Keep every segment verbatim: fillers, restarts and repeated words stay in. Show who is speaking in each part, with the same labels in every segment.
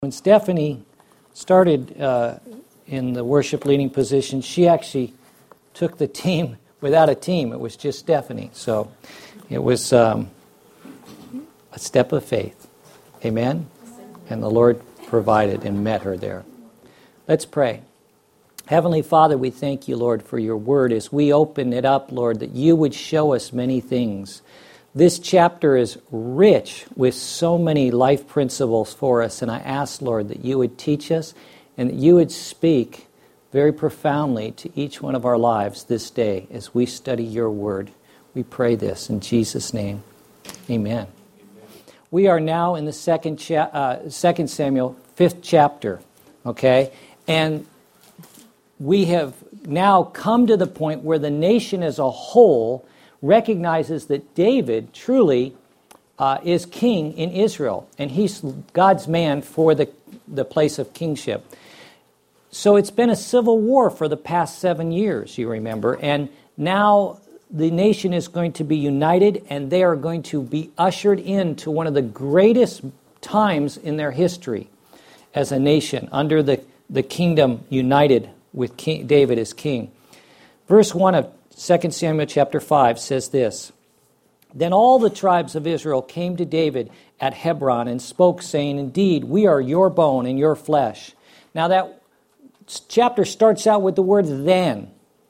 Speaker 1: When Stephanie started uh, in the worship leading position, she actually took the team without a team. It was just Stephanie. So it was um, a step of faith. Amen? And the Lord provided and met her there. Let's pray. Heavenly Father, we thank you, Lord, for your word. As we open it up, Lord, that you would show us many things. This chapter is rich with so many life principles for us, and I ask, Lord, that you would teach us and that you would speak very profoundly to each one of our lives this day as we study your word. We pray this in Jesus' name. Amen. Amen. We are now in the second, cha- uh, second Samuel, fifth chapter, okay? And we have now come to the point where the nation as a whole recognizes that David truly uh, is king in Israel, and he's God's man for the, the place of kingship. So it's been a civil war for the past seven years, you remember, and now the nation is going to be united, and they are going to be ushered into one of the greatest times in their history as a nation, under the, the kingdom united with King David as king. Verse one of Second Samuel chapter five says this, Then all the tribes of Israel came to David at Hebron and spoke, saying, Indeed, we are your bone and your flesh. Now that chapter starts out with the word then.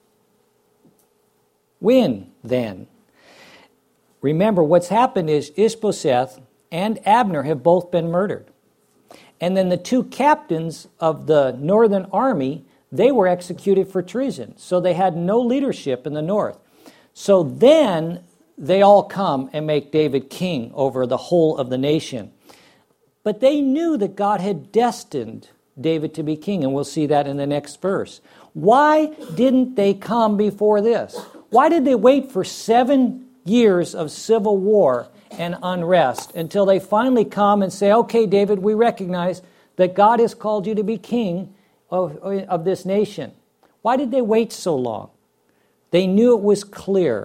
Speaker 1: When then? Remember, what's happened is Ishbosheth and Abner have both been murdered. And then the two captains of the northern army, they were executed for treason, so they had no leadership in the north. So then they all come and make David king over the whole of the nation. But they knew that God had destined David to be king, and we'll see that in the next verse. Why didn't they come before this? Why did they wait for seven years of civil war and unrest until they finally come and say, okay, David, we recognize that God has called you to be king Of, of this nation? Why did they wait so long? They knew it was clear,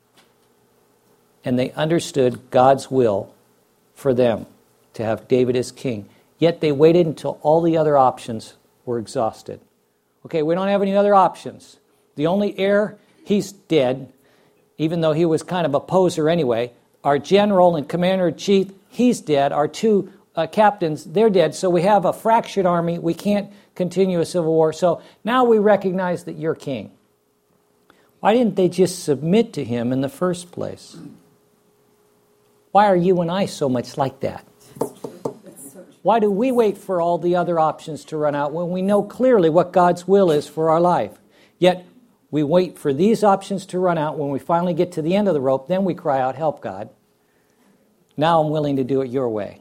Speaker 1: and they understood God's will for them to have David as king. Yet they waited until all the other options were exhausted. Okay, we don't have any other options. The only heir, he's dead, even though he was kind of a poser anyway. Our general and commander-in-chief, he's dead. Our two uh, captains, they're dead. So we have a fractured army. We can't continue a civil war. So now we recognize that you're king. Why didn't they just submit to him in the first place? Why are you and I so much like that? Why do we wait for all the other options to run out when we know clearly what God's will is for our life? Yet we wait for these options to run out. When we finally get to the end of the rope, then we cry out, help, God. Now I'm willing to do it your way.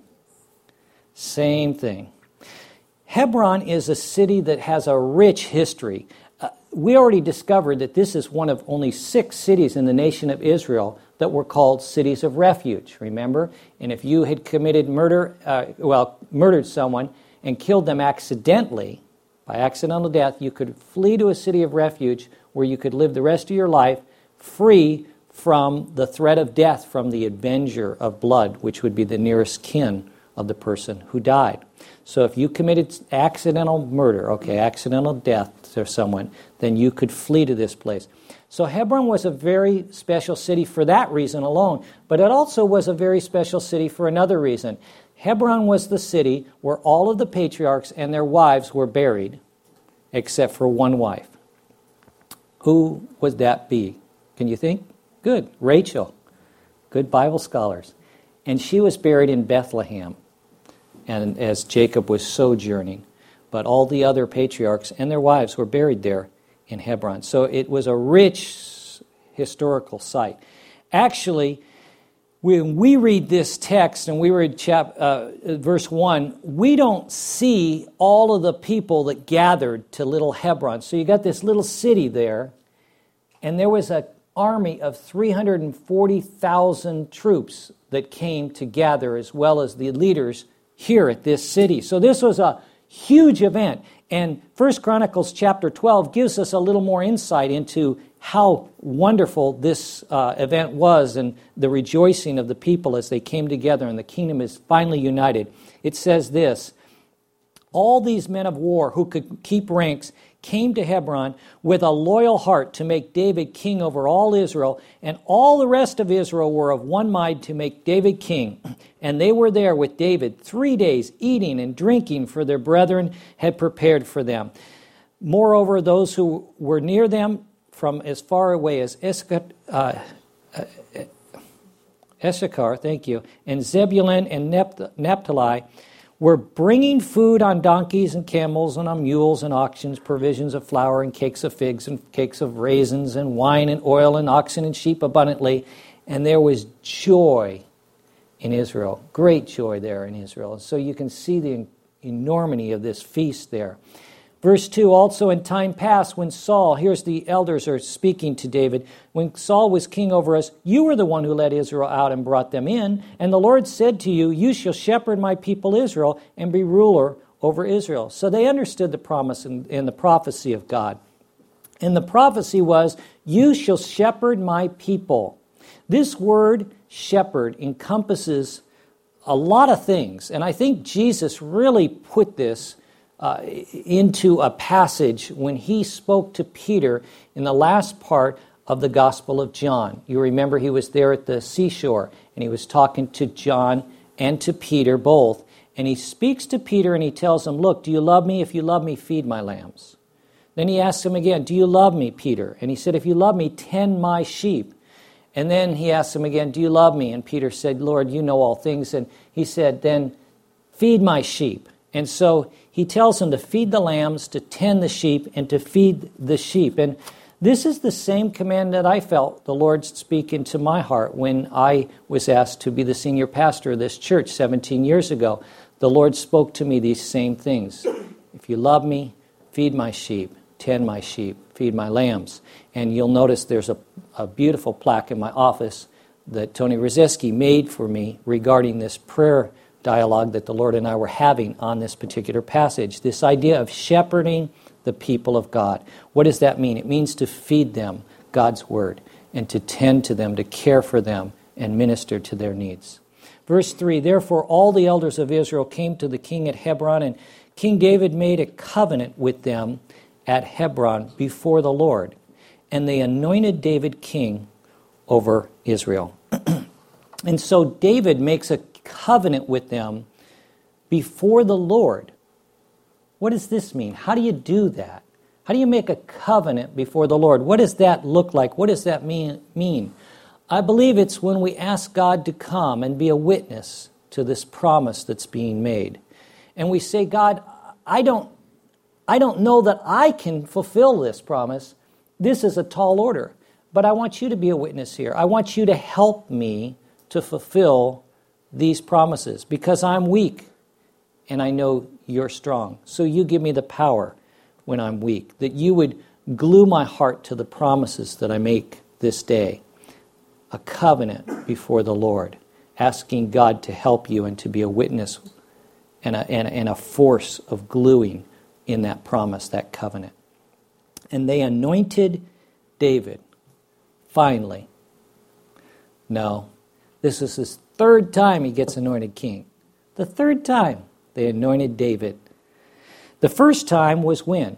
Speaker 1: Same thing. Hebron is a city that has a rich history. Uh, we already discovered that this is one of only six cities in the nation of Israel that were called cities of refuge, remember? And if you had committed murder, uh, well, murdered someone and killed them accidentally, by accidental death, you could flee to a city of refuge where you could live the rest of your life free from the threat of death from the avenger of blood, which would be the nearest kin of the person who died. So if you committed accidental murder, okay, accidental death to someone, then you could flee to this place. So Hebron was a very special city for that reason alone, but it also was a very special city for another reason. Hebron was the city where all of the patriarchs and their wives were buried, except for one wife. Who would that be? Can you think? Good, Rachel. Good Bible scholars. And she was buried in Bethlehem, and as Jacob was sojourning. But all the other patriarchs and their wives were buried there in Hebron. So it was a rich historical site. Actually, when we read this text and we read chap, uh, verse one, we don't see all of the people that gathered to little Hebron. So you got this little city there, and there was an army of three hundred forty thousand troops that came to gather, as well as the leaders here at this city. So this was a huge event. And First Chronicles chapter twelve gives us a little more insight into how wonderful this uh, event was and the rejoicing of the people as they came together and the kingdom is finally united. It says this, All these men of war who could keep ranks came to Hebron with a loyal heart to make David king over all Israel, and all the rest of Israel were of one mind to make David king. And they were there with David three days, eating and drinking, for their brethren had prepared for them. Moreover, those who were near them from as far away as Issachar, uh, Issachar, thank you, and Zebulun and Naphtali were bringing food on donkeys and camels and on mules and oxen, provisions of flour and cakes of figs and cakes of raisins and wine and oil and oxen and sheep abundantly. And there was joy in Israel, great joy there in Israel. And so you can see the enormity of this feast there. Verse two, also in time past when Saul, here's the elders are speaking to David, when Saul was king over us, you were the one who led Israel out and brought them in, and the Lord said to you, you shall shepherd my people Israel and be ruler over Israel. So they understood the promise and, and the prophecy of God. And the prophecy was, you shall shepherd my people. This word shepherd encompasses a lot of things, and I think Jesus really put this Uh, into a passage when he spoke to Peter in the last part of the Gospel of John. You remember he was there at the seashore, and he was talking to John and to Peter both. And he speaks to Peter and he tells him, look, do you love me? If you love me, feed my lambs. Then he asks him again, do you love me, Peter? And he said, if you love me, tend my sheep. And then he asked him again, do you love me? And Peter said, Lord, you know all things. And he said, then feed my sheep. And so he tells him to feed the lambs, to tend the sheep, and to feed the sheep. And this is the same command that I felt the Lord speak into my heart when I was asked to be the senior pastor of this church seventeen years ago. The Lord spoke to me these same things. If you love me, feed my sheep, tend my sheep, feed my lambs. And you'll notice there's a, a beautiful plaque in my office that Tony Rozeski made for me regarding this prayer dialogue that the Lord and I were having on this particular passage. This idea of shepherding the people of God. What does that mean? It means to feed them God's word and to tend to them, to care for them and minister to their needs. Verse three, therefore all the elders of Israel came to the king at Hebron, and King David made a covenant with them at Hebron before the Lord, and they anointed David king over Israel. And so David makes a covenant with them before the Lord. What does this mean? How do you do that? How do you make a covenant before the Lord? What does that look like? What does that mean? mean? I believe it's when we ask God to come and be a witness to this promise that's being made. And we say, God, I don't, I don't know that I can fulfill this promise. This is a tall order. But I want you to be a witness here. I want you to help me to fulfill these promises, because I'm weak and I know you're strong. So you give me the power when I'm weak, that you would glue my heart to the promises that I make this day. A covenant before the Lord, asking God to help you and to be a witness and a, and, and a force of gluing in that promise, that covenant. And they anointed David, finally. No, this is his third time he gets anointed king. The third time they anointed David. The first time was when?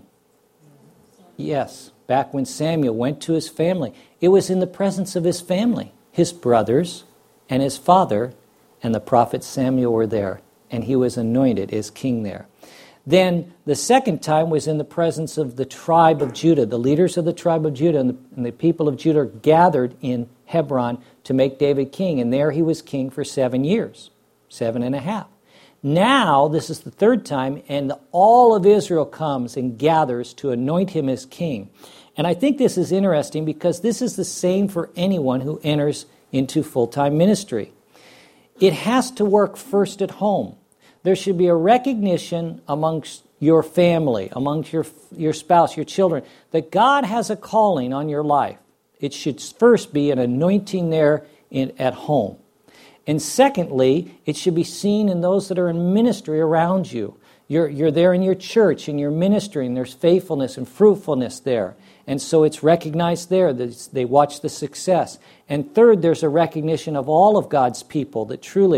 Speaker 1: Yes, back when Samuel went to his family. It was in the presence of his family. His brothers and his father and the prophet Samuel were there, and he was anointed as king there. Then the second time was in the presence of the tribe of Judah. The leaders of the tribe of Judah and the, and the people of Judah gathered in Hebron to make David king. And there he was king for seven years, seven and a half. Now, this is the third time, and all of Israel comes and gathers to anoint him as king. And I think this is interesting because this is the same for anyone who enters into full-time ministry. It has to work first at home. There should be a recognition amongst your family, amongst your, your spouse, your children, that God has a calling on your life. It should first be an anointing there in, at home. And secondly, it should be seen in those that are in ministry around you. You're, you're there in your church and you're ministering. There's faithfulness and fruitfulness there. And so it's recognized there that they watch the success. And third, there's a recognition of all of God's people that truly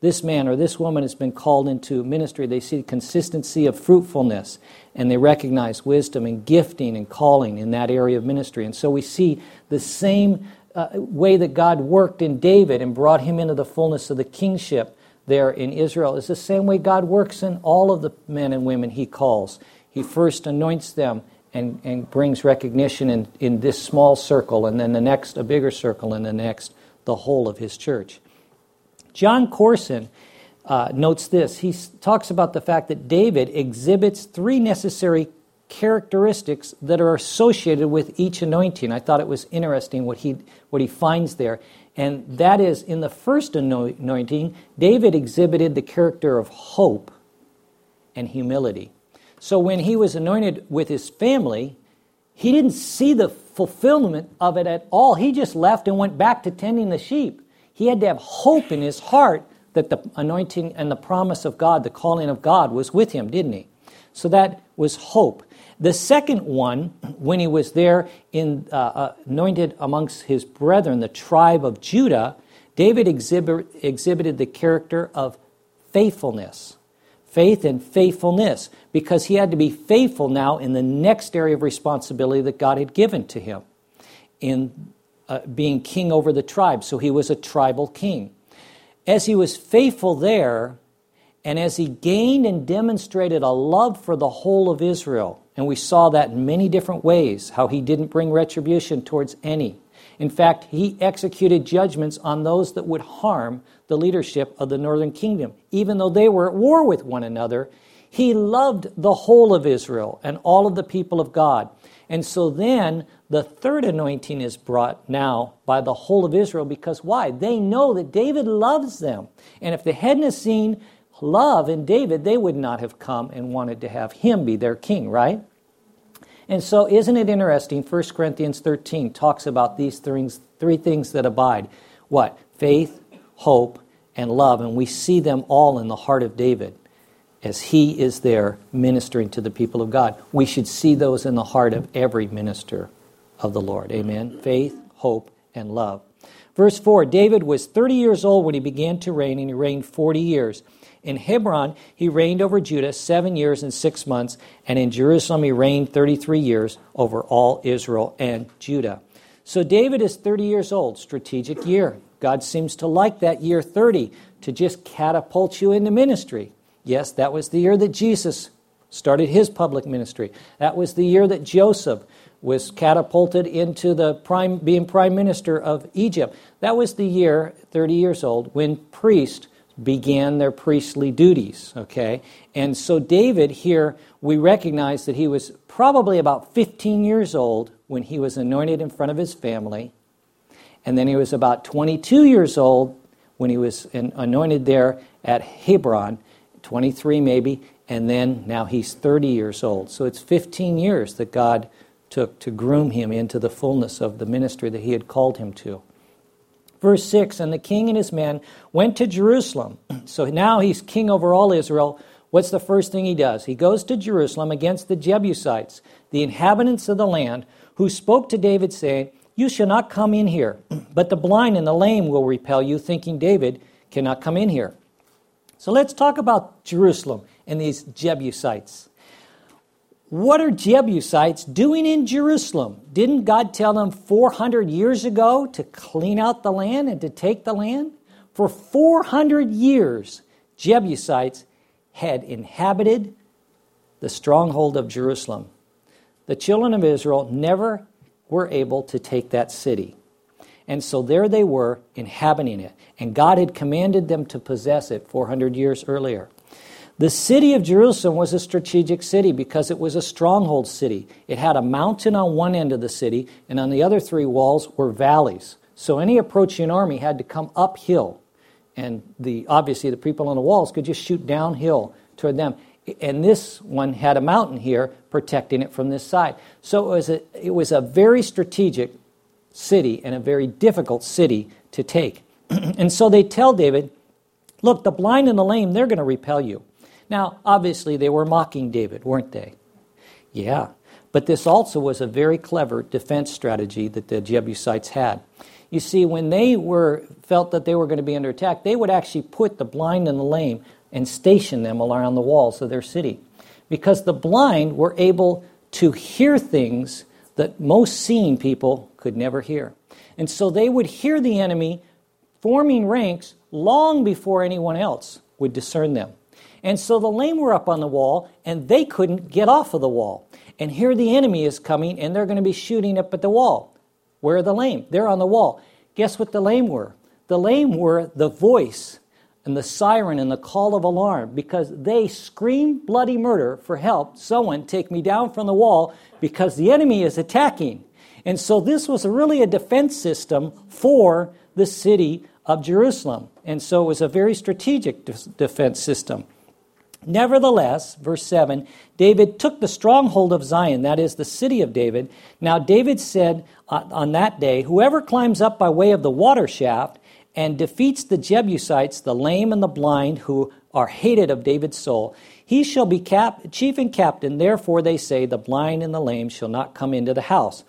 Speaker 1: this man or this woman has been called into ministry, they see consistency of fruitfulness, and they recognize wisdom and gifting and calling in that area of ministry. And so we see the same uh, way that God worked in David and brought him into the fullness of the kingship there in Israel is the same way God works in all of the men and women he calls. He first anoints them and, and brings recognition in, in this small circle, and then the next a bigger circle, and the next the whole of his church. John Corson uh, notes this. He talks about the fact that David exhibits three necessary characteristics that are associated with each anointing. I thought it was interesting what he what he finds there. And that is, in the first anointing, David exhibited the character of hope and humility. So when he was anointed with his family, he didn't see the fulfillment of it at all. He just left and went back to tending the sheep. He had to have hope in his heart that the anointing and the promise of God, the calling of God, was with him, didn't he? So that was hope. The second one, when he was there in uh, uh, anointed amongst his brethren, the tribe of Judah, David exhibit, exhibited the character of faithfulness. Faith and faithfulness, because he had to be faithful now in the next area of responsibility that God had given to him in uh, being king over the tribe. So he was a tribal king. As he was faithful there, and as he gained and demonstrated a love for the whole of Israel, and we saw that in many different ways, how he didn't bring retribution towards any. In fact, he executed judgments on those that would harm the leadership of the northern kingdom. Even though they were at war with one another, he loved the whole of Israel and all of the people of God. And so then the third anointing is brought now by the whole of Israel, because why? They know that David loves them. And if they hadn't seen love in David, they would not have come and wanted to have him be their king, right? And so isn't it interesting, First Corinthians thirteen talks about these things, three things that abide. What? Faith, hope, and love. And we see them all in the heart of David as he is there ministering to the people of God. We should see those in the heart of every minister of the Lord. Amen? Faith, hope, and love. Verse four, David was thirty years old when he began to reign, and he reigned forty years. In Hebron, he reigned over Judah seven years and six months, and in Jerusalem he reigned thirty-three years over all Israel and Judah. So David is thirty years old, strategic year. God seems to like that year thirty to just catapult you into ministry. Yes, that was the year that Jesus started his public ministry. That was the year that Joseph was catapulted into the prime, being prime minister of Egypt. That was the year, thirty years old, when priests began their priestly duties, okay? And so David here, we recognize that he was probably about fifteen years old when he was anointed in front of his family. And then he was about twenty-two years old when he was anointed there at Hebron, twenty-three maybe, and then now he's thirty years old. So it's fifteen years that God took to groom him into the fullness of the ministry that he had called him to. Verse six, and the king and his men went to Jerusalem. So now he's king over all Israel. What's the first thing he does? He goes to Jerusalem against the Jebusites, the inhabitants of the land, who spoke to David, saying, you shall not come in here, but the blind and the lame will repel you, thinking David cannot come in here. So let's talk about Jerusalem and these Jebusites. What are Jebusites doing in Jerusalem? Didn't God tell them four hundred years ago to clean out the land and to take the land? For four hundred years, Jebusites had inhabited the stronghold of Jerusalem. The children of Israel never were able to take that city. And so there they were inhabiting it. And God had commanded them to possess it four hundred years earlier. The city of Jerusalem was a strategic city because it was a stronghold city. It had a mountain on one end of the city, and on the other three walls were valleys. So any approaching army had to come uphill. And the obviously the people on the walls could just shoot downhill toward them. And this one had a mountain here protecting it from this side. So it was a, it was a very strategic city and a very difficult city to take. And so they tell David, look, the blind and the lame, they're going to repel you. Now, obviously, they were mocking David, weren't they? Yeah. But this also was a very clever defense strategy that the Jebusites had. you see, when they were felt that they were going to be under attack, they would actually put the blind and the lame and station them around the walls of their city. Because the blind were able to hear things that most seeing people could never hear. And so they would hear the enemy forming ranks long before anyone else would discern them. And so the lame were up on the wall, and they couldn't get off of the wall. And here the enemy is coming, and they're going to be shooting up at the wall. Where are the lame? They're on the wall. Guess what the lame were? The lame were the voice and the siren and the call of alarm, because they scream bloody murder for help. Someone take me down from the wall because the enemy is attacking. And so this was really a defense system for the city of Jerusalem. And so it was a very strategic de- defense system. Nevertheless, verse seven, David took the stronghold of Zion, that is the city of David. Now David said uh, on that day, whoever climbs up by way of the water shaft and defeats the Jebusites, the lame and the blind, who are hated of David's soul, he shall be cap- chief and captain. Therefore they say, the blind and the lame shall not come into the house.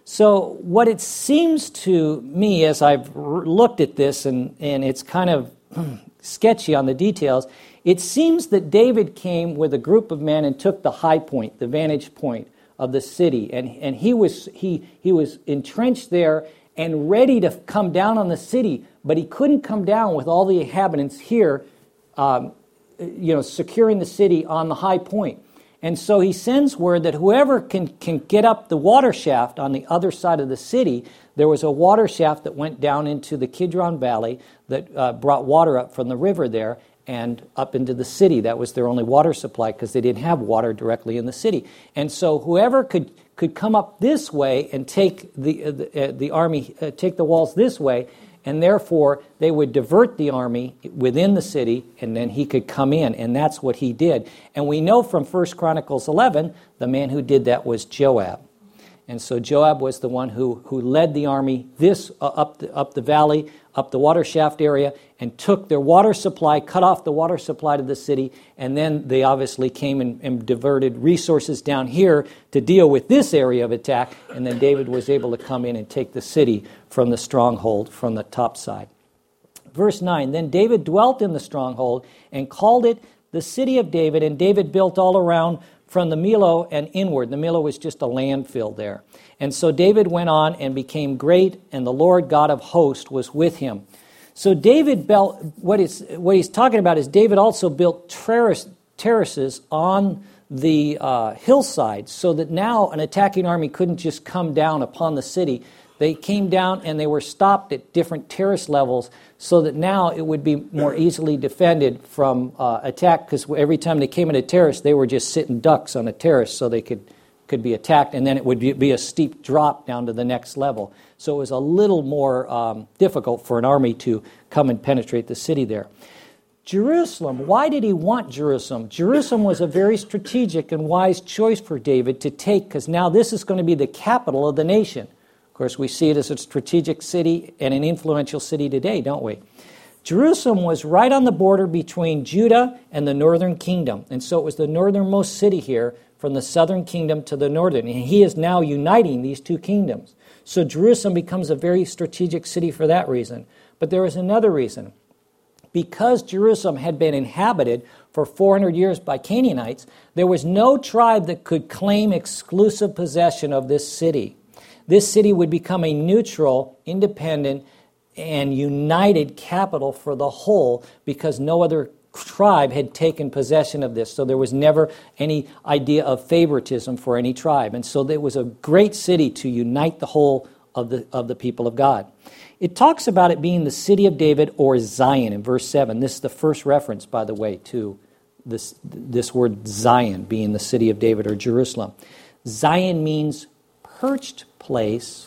Speaker 1: So what it seems to me as I've r- looked at this, and, and it's kind of sketchy on the details, it seems that David came with a group of men and took the high point, the vantage point of the city. And, and he was he he was entrenched there and ready to come down on the city, but he couldn't come down with all the inhabitants here, um, you know, securing the city on the high point. And so he sends word that whoever can, can get up the water shaft on the other side of the city. There was a water shaft that went down into the Kidron Valley that uh, brought water up from the river there and up into the city. That was their only water supply because they didn't have water directly in the city. And so whoever could, could come up this way and take the, uh, the, uh, the army, uh, take the walls this way, and therefore they would divert the army within the city, and then he could come in, and that's what he did. And we know from First Chronicles eleven, the man who did that was Joab. And so Joab was the one who, who led the army this uh, up the, up the valley, up the water shaft area, and took their water supply, cut off the water supply to the city, and then they obviously came and, and diverted resources down here to deal with this area of attack, and then David was able to come in and take the city from the stronghold from the top side. Verse nine, then David dwelt in the stronghold and called it the city of David, and David built all around from the Millo and inward. The Millo was just a landfill there. And so David went on and became great, and the Lord God of hosts was with him. So David built, what, is, what he's talking about is David also built terrace, terraces on the uh, hillside so that now an attacking army couldn't just come down upon the city. They came down and they were stopped at different terrace levels so that now it would be more easily defended from uh, attack, because every time they came in a terrace, they were just sitting ducks on a terrace so they could, could be attacked, and then it would be, be a steep drop down to the next level. So it was a little more um, difficult for an army to come and penetrate the city there. Jerusalem, why did he want Jerusalem? Jerusalem was a very strategic and wise choice for David to take, because now this is going to be the capital of the nation. Of course, we see it as a strategic city and an influential city today, don't we? Jerusalem was right on the border between Judah and the northern kingdom. And so it was the northernmost city here from the southern kingdom to the northern. And he is now uniting these two kingdoms. So Jerusalem becomes a very strategic city for that reason. But there is another reason. Because Jerusalem had been inhabited for four hundred years by Canaanites, there was no tribe that could claim exclusive possession of this city. This city would become a neutral, independent, and united capital for the whole because no other tribe had taken possession of this. So there was never any idea of favoritism for any tribe. And so it was a great city to unite the whole of the, of the people of God. It talks about it being the city of David or Zion in verse seven. This is the first reference, by the way, to this, this word Zion being the city of David or Jerusalem. Zion means perched place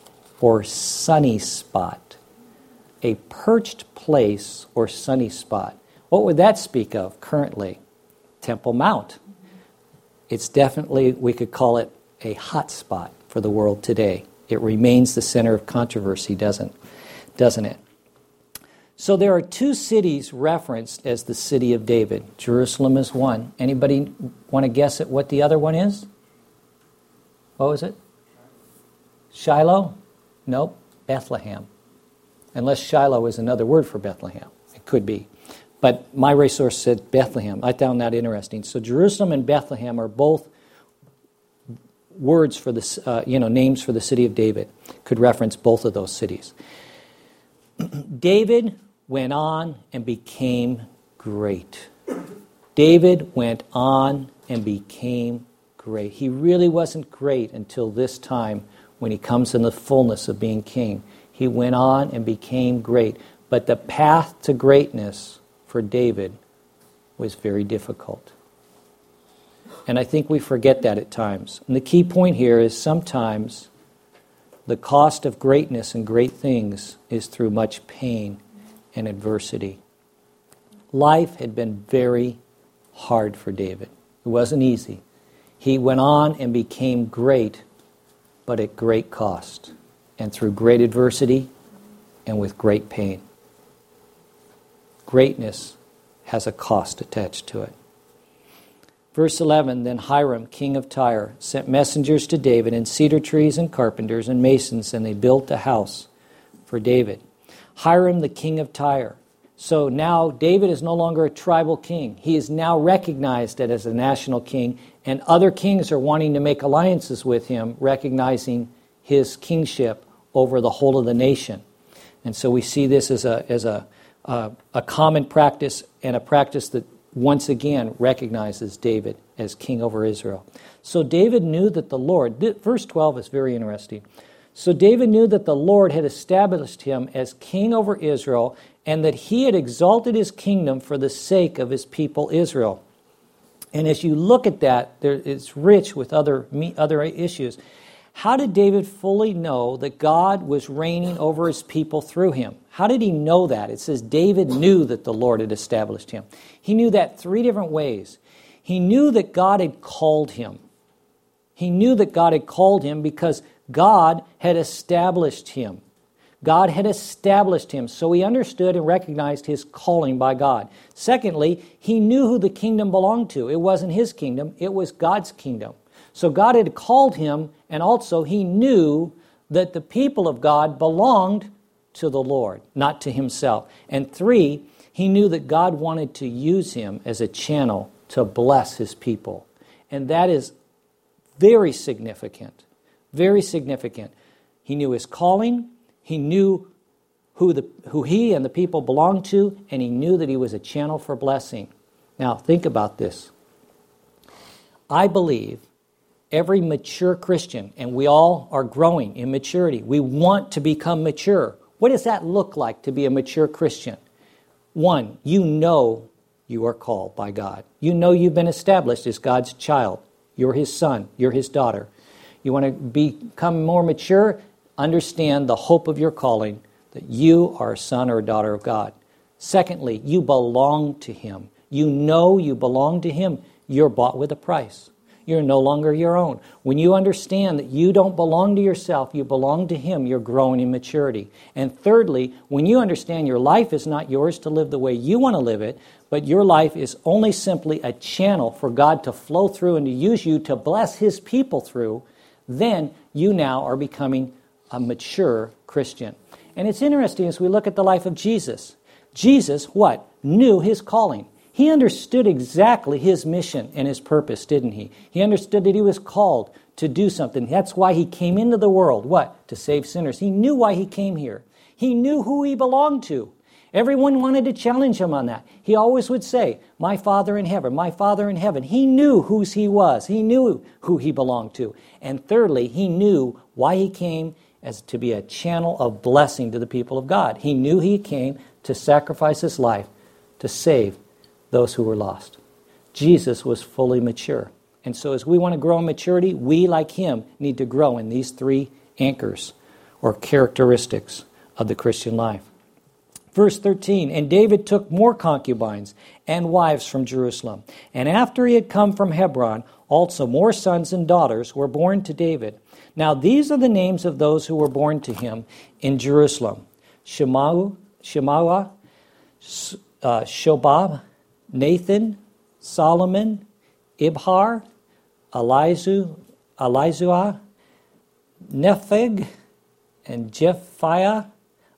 Speaker 1: or sunny spot. A perched place or sunny spot. What would that speak of currently? Temple Mount. It's definitely, we could call it a hot spot for the world today. It remains the center of controversy, doesn't, doesn't it? So there are two cities referenced as the city of David. Jerusalem is one. Anybody want to guess at what the other one is? What was it? Shiloh? Nope. Bethlehem. unless Shiloh is another word for Bethlehem. It could be. But my resource said Bethlehem. I found that interesting. So Jerusalem and Bethlehem are both words for the, uh, you know, names for the city of David. Could reference both of those cities. David went on and became great. David went on and became great. He really wasn't great until this time when he comes in the fullness of being king. He went on and became great. But the path to greatness for David was very difficult. And I think we forget that at times. And the key point here is sometimes the cost of greatness and great things is through much pain and adversity. Life had been very hard for David. It wasn't easy. He went on and became great, but at great cost, and through great adversity and with great pain. Greatness has a cost attached to it. Verse eleven, then Hiram, king of Tyre, sent messengers to David and cedar trees and carpenters and masons, and they built a house for David. Hiram, the king of Tyre. So now David is no longer a tribal king. He is now recognized as a national king, and other kings are wanting to make alliances with him, recognizing his kingship over the whole of the nation. And so we see this as a as a uh, a common practice, and a practice that once again recognizes David as king over Israel. So David knew that the Lord, verse twelve is very interesting. So David knew that the Lord had established him as king over Israel, and that he had exalted his kingdom for the sake of his people Israel. And as you look at that, there, it's rich with other, other issues. How did David fully know that God was reigning over his people through him? How did he know that? It says David knew that the Lord had established him. He knew that three different ways. He knew that God had called him. He knew that God had called him because God had established him. God had established him, so he understood and recognized his calling by God. Secondly, he knew who the kingdom belonged to. It wasn't his kingdom, it was God's kingdom. So God had called him, and also he knew that the people of God belonged to the Lord, not to himself. And three, he knew that God wanted to use him as a channel to bless his people. And that is very significant, very significant. He knew his calling, he knew who the who he and the people belonged to, and he knew that he was a channel for blessing. Now, think about this. I believe every mature Christian, and we all are growing in maturity, we want to become mature. What does that look like to be a mature Christian? One, you know you are called by God. You know you've been established as God's child. You're his son. You're his daughter. You want to become more mature? Understand the hope of your calling, that you are a son or a daughter of God. Secondly, you belong to him. You know you belong to him. You're bought with a price. You're no longer your own. When you understand that you don't belong to yourself, you belong to him, you're growing in maturity. And thirdly, when you understand your life is not yours to live the way you want to live it, but your life is only simply a channel for God to flow through and to use you to bless his people through, then you now are becoming a mature Christian. And it's interesting as we look at the life of Jesus. Jesus, what? Knew his calling. He understood exactly his mission and his purpose, didn't he? He understood that he was called to do something. That's why he came into the world. What? To save sinners. He knew why he came here. He knew who he belonged to. Everyone wanted to challenge him on that. He always would say, my Father in heaven, my Father in heaven. He knew whose he was. He knew who he belonged to. And thirdly, he knew why he came, as to be a channel of blessing to the people of God. He knew he came to sacrifice his life to save those who were lost. Jesus was fully mature. And so as we want to grow in maturity, we, like him, need to grow in these three anchors or characteristics of the Christian life. Verse thirteen, and David took more concubines and wives from Jerusalem. And after he had come from Hebron, also more sons and daughters were born to David. Now these are the names of those who were born to him in Jerusalem. Shemau, Shemawa, uh, Shobab, Nathan, Solomon, Ibhar, Elizu, Elizua, Nepheg, and Jephiah,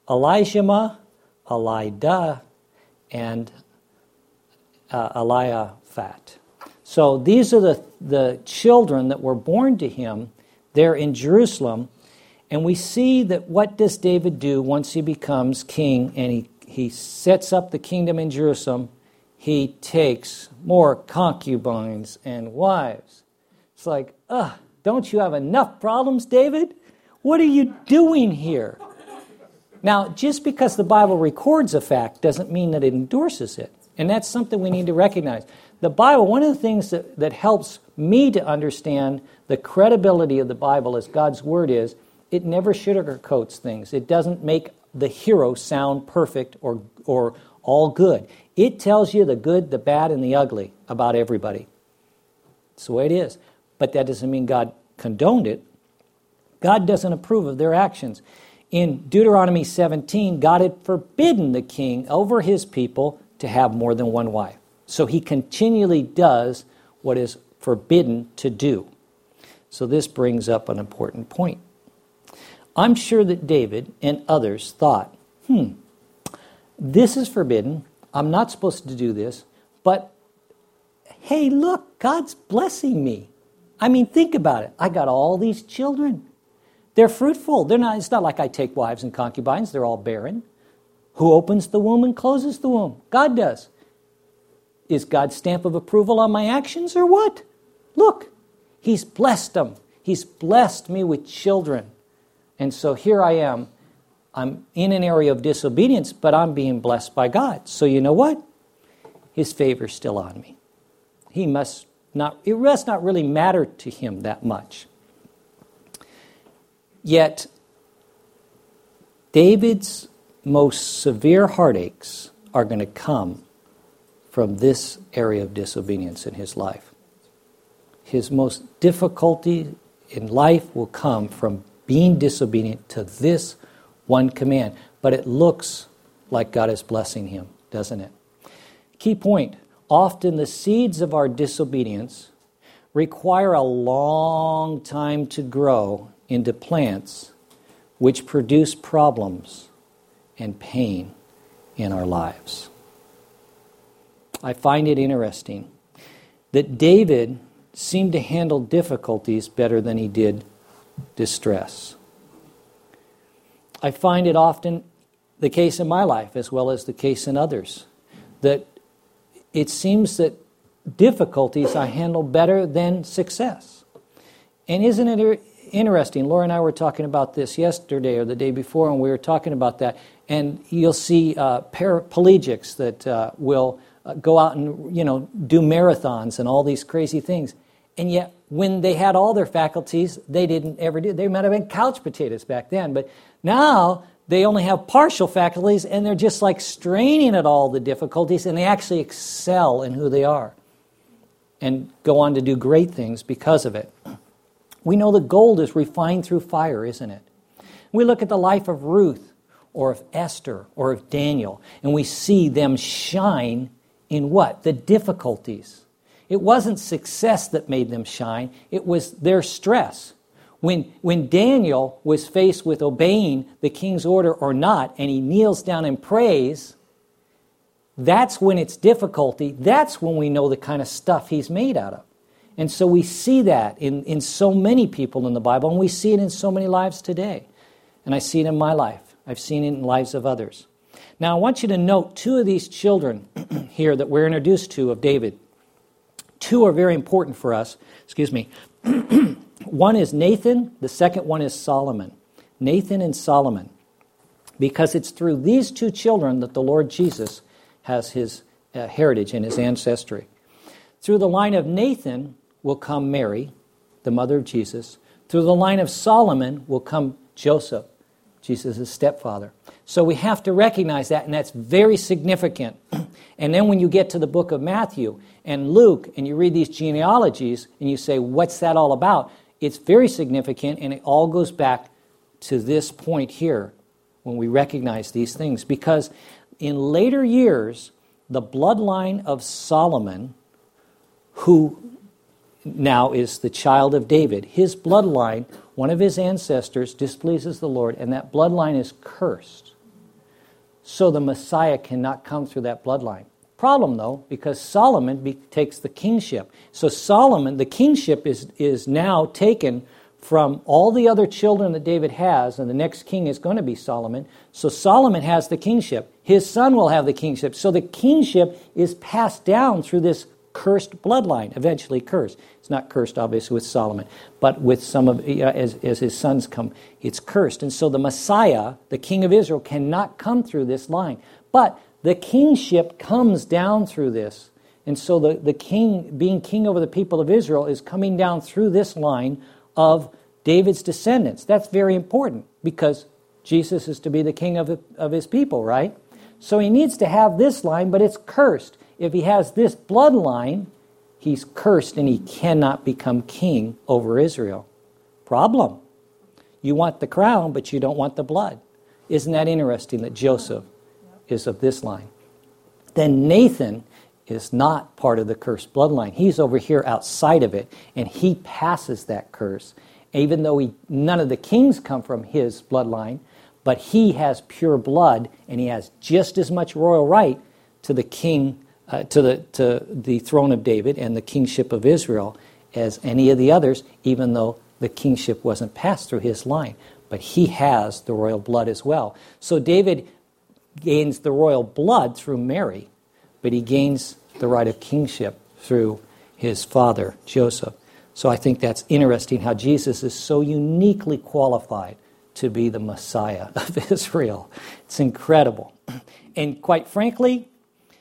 Speaker 1: Elishama, Elidah, and uh, Eliaphat. So these are the, the children that were born to him there in Jerusalem. And we see that what does David do once he becomes king and he, he sets up the kingdom in Jerusalem? He takes more concubines and wives. It's like, ugh, don't you have enough problems, David? What are you doing here? Now, just because the Bible records a fact doesn't mean that it endorses it. And that's something we need to recognize. The Bible, one of the things that, that helps me to understand the credibility of the Bible as God's Word is, it never sugarcoats things. It doesn't make the hero sound perfect or or all good. It tells you the good, the bad, and the ugly about everybody. It's the way it is. But that doesn't mean God condoned it. God doesn't approve of their actions. In Deuteronomy seventeen, God had forbidden the king over his people to have more than one wife. So he continually does what is forbidden to do. So this brings up an important point. I'm sure that David and others thought, hmm, this is forbidden. I'm not supposed to do this. But, hey, look, God's blessing me. I mean, think about it. I got all these children. They're fruitful. They're not. It's not like I take wives and concubines. They're all barren. Who opens the womb and closes the womb? God does. Is God's stamp of approval on my actions or what? Look, he's blessed them. He's blessed me with children. And so here I am. I'm in an area of disobedience, but I'm being blessed by God. So you know what? His favor's still on me. He must not, it must not really matter to him that much. Yet, David's most severe heartaches are going to come from this area of disobedience in his life. His most difficulty in life will come from being disobedient to this one command. But it looks like God is blessing him, doesn't it? Key point, often the seeds of our disobedience require a long time to grow into plants which produce problems and pain in our lives. I find it interesting that David seemed to handle difficulties better than he did distress. I find it often the case in my life as well as the case in others, that it seems that difficulties I handle better than success. And isn't it interesting? Laura and I were talking about this yesterday or the day before, and we were talking about that. And you'll see uh, paraplegics that uh, will uh, go out and, you know, do marathons and all these crazy things. And yet, when they had all their faculties, they didn't ever do. They might have been couch potatoes back then, but now they only have partial faculties, and they're just like straining at all the difficulties, and they actually excel in who they are and go on to do great things because of it. We know that gold is refined through fire, isn't it? We look at the life of Ruth or of Esther or of Daniel, and we see them shine in what? The difficulties. It wasn't success that made them shine. It was their stress. When, when Daniel was faced with obeying the king's order or not, and he kneels down and prays, that's when it's difficulty. That's when we know the kind of stuff he's made out of. And so we see that in, in so many people in the Bible, and we see it in so many lives today. And I see it in my life. I've seen it in the lives of others. Now, I want you to note two of these children here that we're introduced to of David. Two are very important for us. Excuse me. One is Nathan. The second one is Solomon. Nathan and Solomon. Because it's through these two children that the Lord Jesus has his uh, heritage and his ancestry. Through the line of Nathan will come Mary, the mother of Jesus. Through the line of Solomon will come Joseph, Jesus' stepfather. So we have to recognize that, and that's very significant. And then when you get to the book of Matthew and Luke, and you read these genealogies, and you say, what's that all about? It's very significant, and it all goes back to this point here when we recognize these things. Because in later years, the bloodline of Solomon, who now is the child of David, his bloodline, one of his ancestors displeases the Lord, and that bloodline is cursed. So the Messiah cannot come through that bloodline. Problem, though, because Solomon be, takes the kingship. So Solomon, the kingship is, is now taken from all the other children that David has, and the next king is going to be Solomon. So Solomon has the kingship. His son will have the kingship. So the kingship is passed down through this cursed bloodline, eventually cursed. It's not cursed, obviously, with Solomon, but with some of, uh, as, as his sons come, it's cursed. And so the Messiah, the king of Israel, cannot come through this line. But the kingship comes down through this. And so the, the king, being king over the people of Israel, is coming down through this line of David's descendants. That's very important because Jesus is to be the king of, of his people, right? So he needs to have this line, but it's cursed. If he has this bloodline, he's cursed and he cannot become king over Israel. Problem. You want the crown, but you don't want the blood. Isn't that interesting that Joseph is of this line? Then Nathan is not part of the cursed bloodline. He's over here outside of it, and he passes that curse. Even though he, none of the kings come from his bloodline, but he has pure blood, and he has just as much royal right to the king, uh, to the to the throne of David and the kingship of Israel as any of the others, even though the kingship wasn't passed through his line. But he has the royal blood as well. So David gains the royal blood through Mary, but he gains the right of kingship through his father, Joseph. So I think that's interesting how Jesus is so uniquely qualified to be the Messiah of Israel. It's incredible. And quite frankly,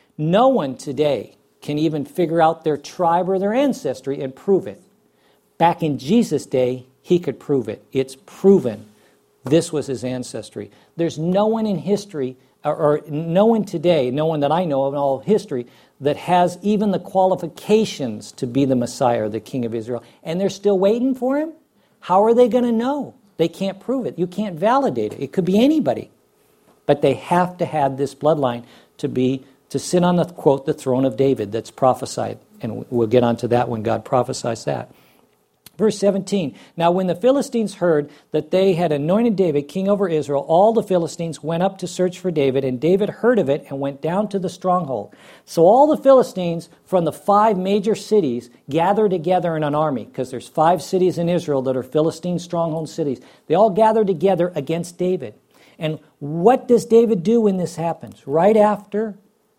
Speaker 1: no one today can even figure out their tribe or their ancestry and prove it. Back in Jesus' day, he could prove it. It's proven. This was his ancestry. There's no one in history, or, or no one today, no one that I know of in all of history, that has even the qualifications to be the Messiah or the King of Israel, and they're still waiting for him? How are they going to know? They can't prove it. You can't validate it. It could be anybody. But they have to have this bloodline to be to sit on the, quote, the throne of David that's prophesied. And we'll get onto that when God prophesies that. Verse seventeen, now when the Philistines heard that they had anointed David king over Israel, all the Philistines went up to search for David, and David heard of it and went down to the stronghold. So all the Philistines from the five major cities gather together in an army, because there's five cities in Israel that are Philistine stronghold cities. They all gather together against David. And what does David do when this happens? Right after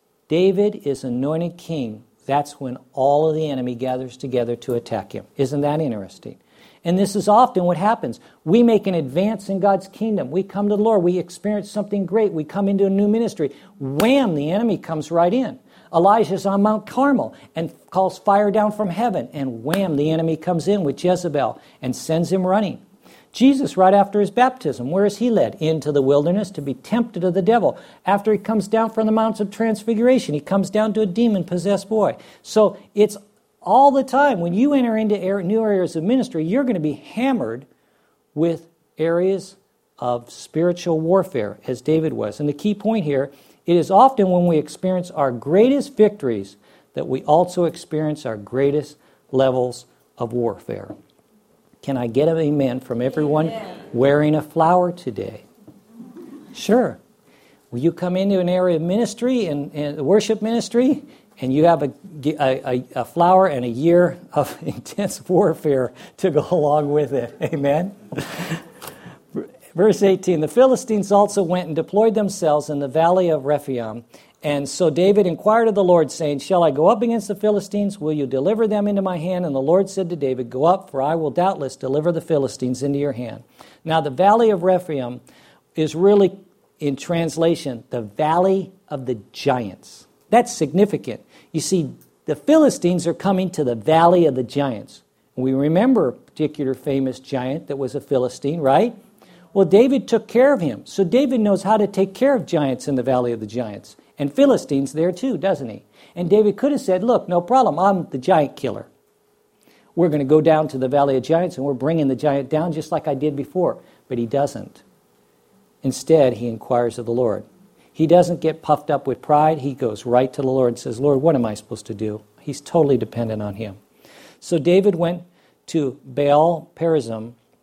Speaker 1: David is anointed king, that's when all of the enemy gathers together to attack him. Isn't that interesting? And this is often what happens. We make an advance in God's kingdom. We come to the Lord. We experience something great. We come into a new ministry. Wham, the enemy comes right in. Elijah's on Mount Carmel and calls fire down from heaven. And wham, the enemy comes in with Jezebel and sends him running. Jesus, right after his baptism, where is he led? Into the wilderness to be tempted of the devil. After he comes down from the Mount of Transfiguration, he comes down to a demon-possessed boy. So it's all the time. When you enter into new areas of ministry, you're going to be hammered with areas of spiritual warfare, as David was. And the key point here, it is often when we experience our greatest victories that we also experience our greatest levels of warfare. Can I get an amen from everyone amen. Wearing a flower today? Sure. Will you come into an area of ministry and, and worship ministry, and you have a, a, a flower and a year of intense warfare to go along with it? Amen? Verse eighteen, the Philistines also went and deployed themselves in the valley of Rephaim. And so David inquired of the Lord, saying, shall I go up against the Philistines? Will you deliver them into my hand? And the Lord said to David, go up, for I will doubtless deliver the Philistines into your hand. Now the valley of Rephaim is really, in translation, the valley of the giants. That's significant. You see, the Philistines are coming to the valley of the giants. We remember a particular famous giant that was a Philistine, right? Well, David took care of him. So David knows how to take care of giants in the valley of the giants. And Philistines there too, doesn't he? And David could have said, look, no problem, I'm the giant killer. We're going to go down to the valley of giants and we're bringing the giant down just like I did before. But he doesn't. Instead, he inquires of the Lord. He doesn't get puffed up with pride. He goes right to the Lord and says, Lord, what am I supposed to do? He's totally dependent on him. So David went to Baal Perazim,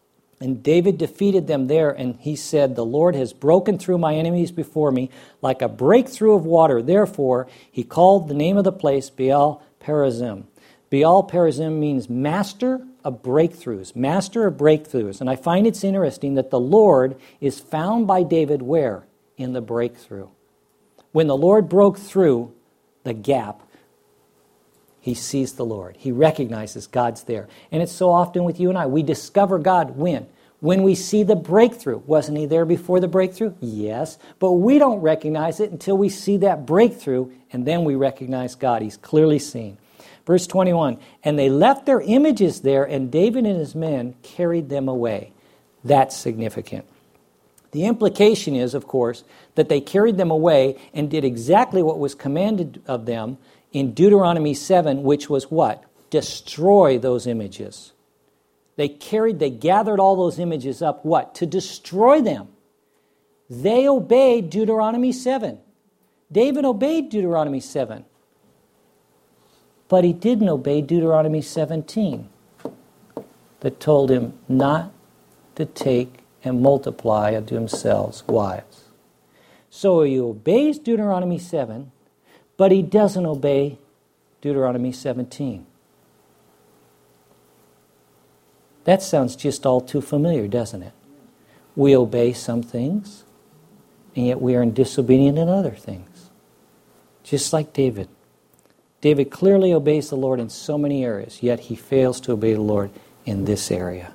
Speaker 1: And David defeated them there, and he said, the Lord has broken through my enemies before me like a breakthrough of water. Therefore, he called the name of the place Baal Perazim. Baal Perazim means master of breakthroughs, master of breakthroughs. And I find it's interesting that the Lord is found by David where? In the breakthrough. When the Lord broke through the gap, he sees the Lord. He recognizes God's there. And it's so often with you and I. We discover God when? When we see the breakthrough. Wasn't he there before the breakthrough? Yes. But we don't recognize it until we see that breakthrough, and then we recognize God. He's clearly seen. Verse twenty-one, and they left their images there, and David and his men carried them away. That's significant. The implication is, of course, that they carried them away and did exactly what was commanded of them in Deuteronomy seven, which was what? Destroy those images. They carried, they gathered all those images up, what? To destroy them. They obeyed Deuteronomy seven. David obeyed Deuteronomy seven. But he didn't obey Deuteronomy seventeen, that told him not to take and multiply unto themselves wives. So he obeys Deuteronomy seven, but he doesn't obey Deuteronomy seventeen. That sounds just all too familiar, doesn't it? We obey some things, and yet we are disobedient in other things. Just like David. David clearly obeys the Lord in so many areas, yet he fails to obey the Lord in this area.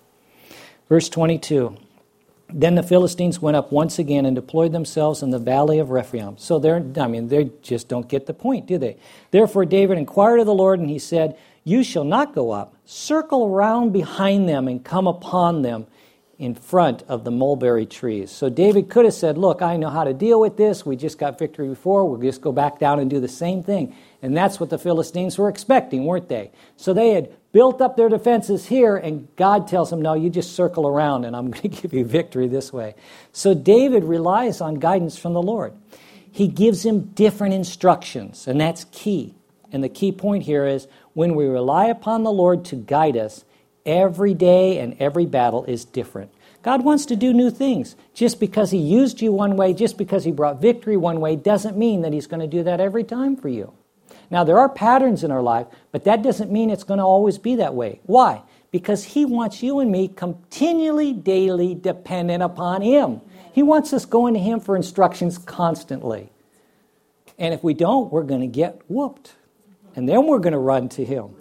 Speaker 1: Verse twenty-two, then the Philistines went up once again and deployed themselves in the valley of Rephaim. So they're, I mean, they just don't get the point, do they? Therefore David inquired of the Lord, and he said, you shall not go up. Circle around behind them and come upon them in front of the mulberry trees. So David could have said, look, I know how to deal with this. We just got victory before. We'll just go back down and do the same thing. And that's what the Philistines were expecting, weren't they? So they had built up their defenses here, and God tells them, no, you just circle around, and I'm going to give you victory this way. So David relies on guidance from the Lord. He gives him different instructions, and that's key. And the key point here is when we rely upon the Lord to guide us, every day and every battle is different. God wants to do new things. Just because he used you one way, just because he brought victory one way, doesn't mean that he's going to do that every time for you. Now, there are patterns in our life, but that doesn't mean it's going to always be that way. Why? Because he wants you and me continually, daily dependent upon him. He wants us going to him for instructions constantly. And if we don't, we're going to get whooped. And then we're going to run to him.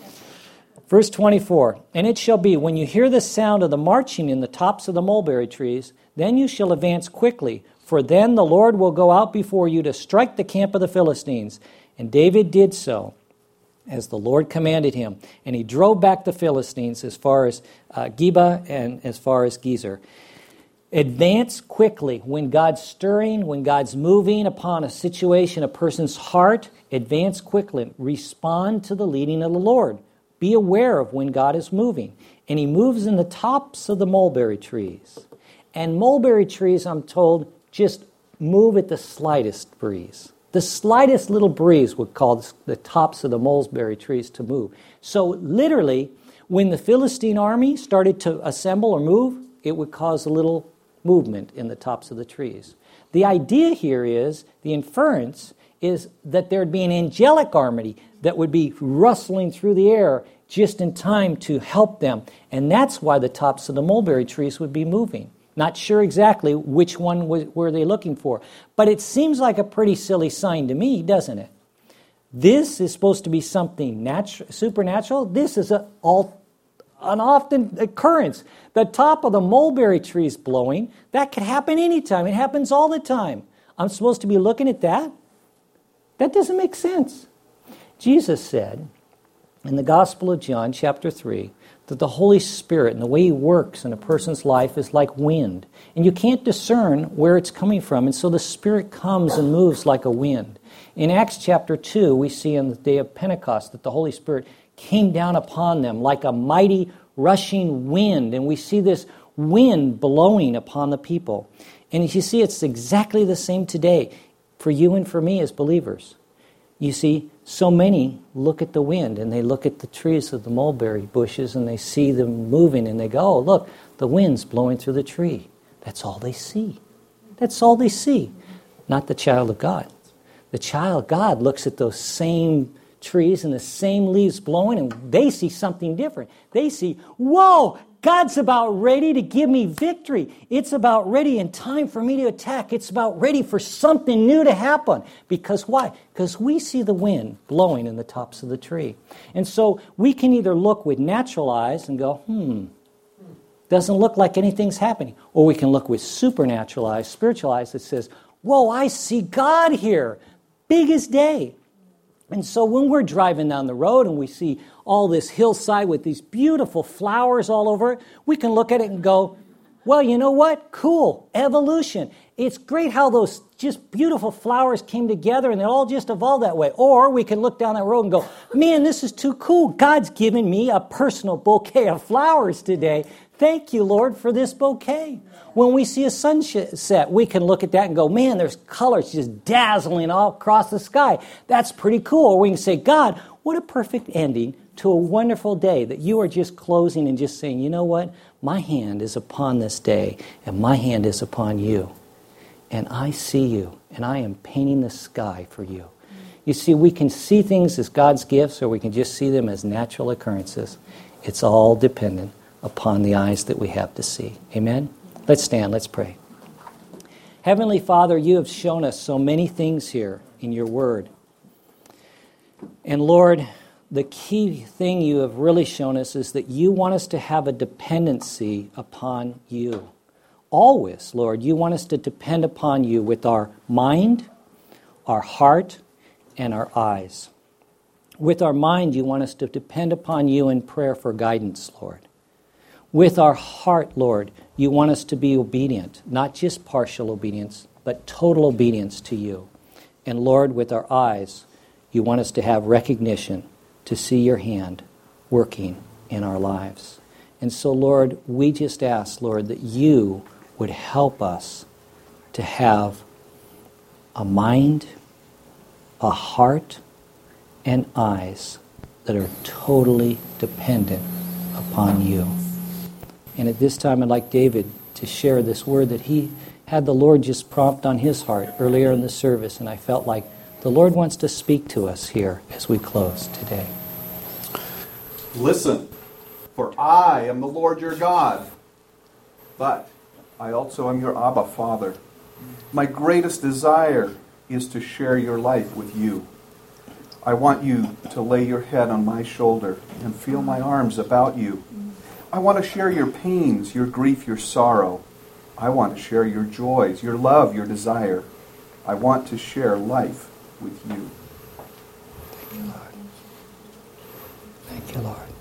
Speaker 1: Verse twenty-four, and it shall be, when you hear the sound of the marching in the tops of the mulberry trees, then you shall advance quickly, for then the Lord will go out before you to strike the camp of the Philistines. And David did so, as the Lord commanded him. And he drove back the Philistines as far as uh, Geba and as far as Gezer. Advance quickly. When God's stirring, when God's moving upon a situation, a person's heart, advance quickly. Respond to the leading of the Lord. Be aware of when God is moving. And he moves in the tops of the mulberry trees. And mulberry trees, I'm told, just move at the slightest breeze. The slightest little breeze would cause the tops of the mulberry trees to move. So literally, when the Philistine army started to assemble or move, it would cause a little movement in the tops of the trees. The idea here is, the inference is that there'd be an angelic army that would be rustling through the air just in time to help them. And that's why the tops of the mulberry trees would be moving. Not sure exactly which one was, were they looking for. But it seems like a pretty silly sign to me, doesn't it? This is supposed to be something natu- supernatural. This is a, all, an often occurrence. The top of the mulberry trees blowing, that could happen anytime. It happens all the time. I'm supposed to be looking at that? That doesn't make sense. Jesus said in the Gospel of John, chapter three, that the Holy Spirit and the way he works in a person's life is like wind. And you can't discern where it's coming from. And so the Spirit comes and moves like a wind. In Acts chapter two, we see on the day of Pentecost that the Holy Spirit came down upon them like a mighty rushing wind. And we see this wind blowing upon the people. And as you see, it's exactly the same today for you and for me as believers. You see, so many look at the wind and they look at the trees of the mulberry bushes and they see them moving and they go, oh, look, the wind's blowing through the tree. That's all they see. That's all they see. Not the child of God. The child of God looks at those same trees and the same leaves blowing and they see something different. They see, whoa, God's about ready to give me victory. It's about ready in time for me to attack. It's about ready for something new to happen. Because why? Because we see the wind blowing in the tops of the tree. And so we can either look with natural eyes and go, hmm, doesn't look like anything's happening. Or we can look with supernatural eyes, spiritual eyes that says, whoa, I see God here. Big as day. And so when we're driving down the road and we see all this hillside with these beautiful flowers all over it, we can look at it and go, well, you know what? Cool. Evolution. It's great how those just beautiful flowers came together and they all just evolved that way. Or we can look down that road and go, man, this is too cool. God's given me a personal bouquet of flowers today. Thank you, Lord, for this bouquet. When we see a sunset, we can look at that and go, man, there's colors just dazzling all across the sky. That's pretty cool. Or we can say, God, what a perfect ending to a wonderful day that you are just closing and just saying, you know what? My hand is upon this day, and my hand is upon you. And I see you, and I am painting the sky for you. You see, we can see things as God's gifts, or we can just see them as natural occurrences. It's all dependent upon the eyes that we have to see. Amen? Let's stand, let's pray. Heavenly Father, you have shown us so many things here in your word. And Lord, the key thing you have really shown us is that you want us to have a dependency upon you. Always, Lord, you want us to depend upon you with our mind, our heart, and our eyes. With our mind, you want us to depend upon you in prayer for guidance, Lord. With our heart, Lord, you want us to be obedient, not just partial obedience, but total obedience to you. And Lord, with our eyes, you want us to have recognition, to see your hand working in our lives. And so, Lord, we just ask, Lord, that you would help us to have a mind, a heart, and eyes that are totally dependent upon you. And at this time, I'd like David to share this word that he had the Lord just prompt on his heart earlier in the service, and I felt like the Lord wants to speak to us here as we close today.
Speaker 2: Listen, for I am the Lord your God, but I also am your Abba Father. My greatest desire is to share your life with you. I want you to lay your head on my shoulder and feel my arms about you. I want to share your pains, your grief, your sorrow. I want to share your joys, your love, your desire. I want to share life with you.
Speaker 1: Thank you, Lord. Thank you, Lord.